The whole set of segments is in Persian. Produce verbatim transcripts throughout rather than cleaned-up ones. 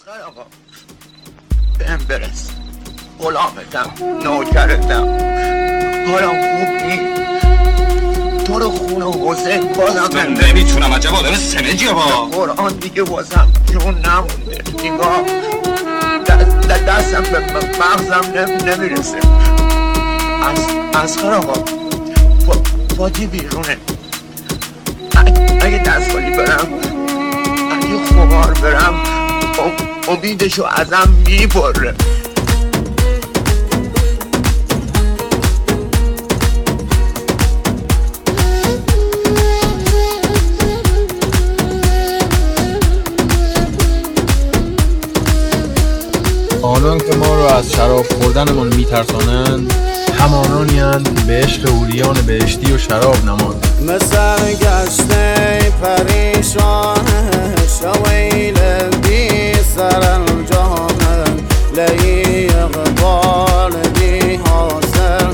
اصغر آقا بهم برس، غلامتم، نوکرتم، حالا خوب نیست. تو رو خون حسین بازم من نمیتونم. عجب آدم سمجیه با قرآن دیگه واسم جون نمونده. نگاه دست دستم به مغزم نمیرسه. از اصغر آقا فاتی بیرونه. اگه دست خالی برم، اگه خمار برم، امیدشو ازم میبره. آنان که ما رو از شراب خوردنمان میترسانند، همانانی اند به عشق حوریان بهشتی و شراب نماند. مثل گشته پریشان شویل بی سر الجهان، لی اقبال بی حاصل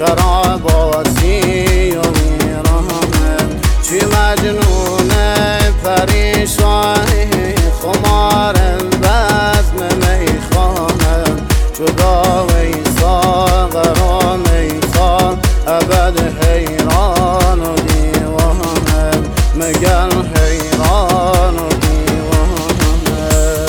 خراباتی و ویران. چی مجنون پریشانی خمار بزم میخانه، جدا ویساق را میخوان ابد حیران و دیوانه، مگر حیران و دیوانه.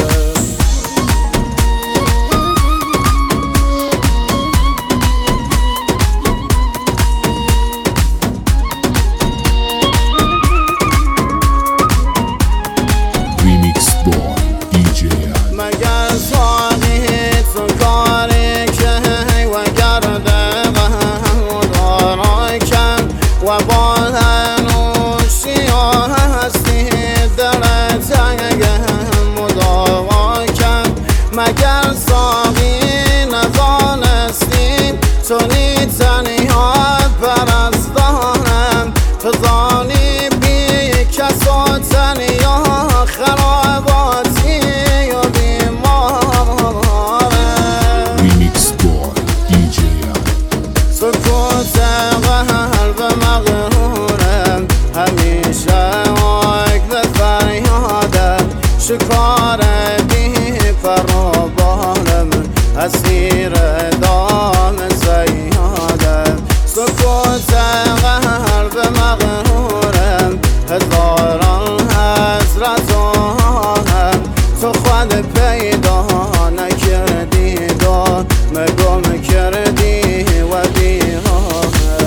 Remix Boy دی جی مگر ساقی تو کاری که و گرده مدارای کن و با هنوشی هستی دلت اگه مدارای کن. مگر ساقی نزانستی تو نی تنها پرستانم، تو زانی بی کس و تنیا خراباتی و بیمارم. Remix Boy دی جی سکوت قلب مغرورم، همیشه عقل فریادم، شکار بی پر و بالم، اسیر دام زیادم. سکوت قلب مغرورم، هزاران حسرت و آهم، تو خود پیدا نکردی دار مگم کردی و بیراه.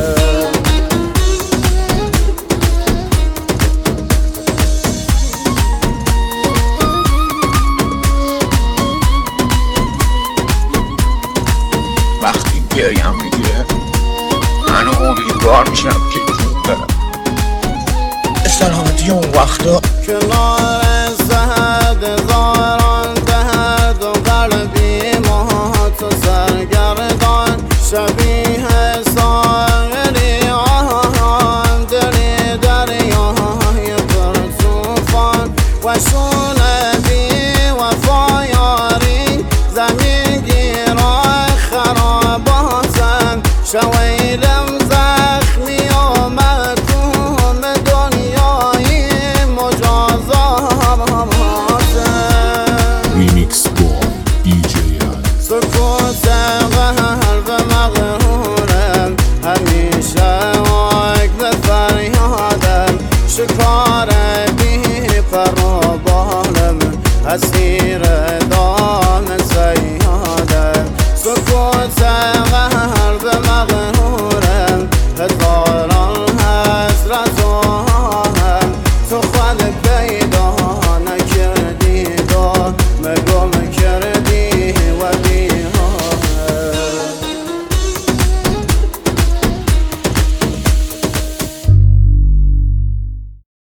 وقتی گریم میگیره من امیدوار میشم که جون برم. سلامتی اون وقتا کنار زهد هزاران درد و قلبی ما تو سرگردان، شبیه ساغری آهان، دلی دریای پر توفان و شون بی وفایاری، زمین گیرای خراباتم، شویلم زخمی و مکوم دنیای مجازاتم. Remix Boy دی جی سکوت قلب مغرورم، همیشه عقل فریادم، شکار بی پر و بالم، اسیر دام زیادم. سکوت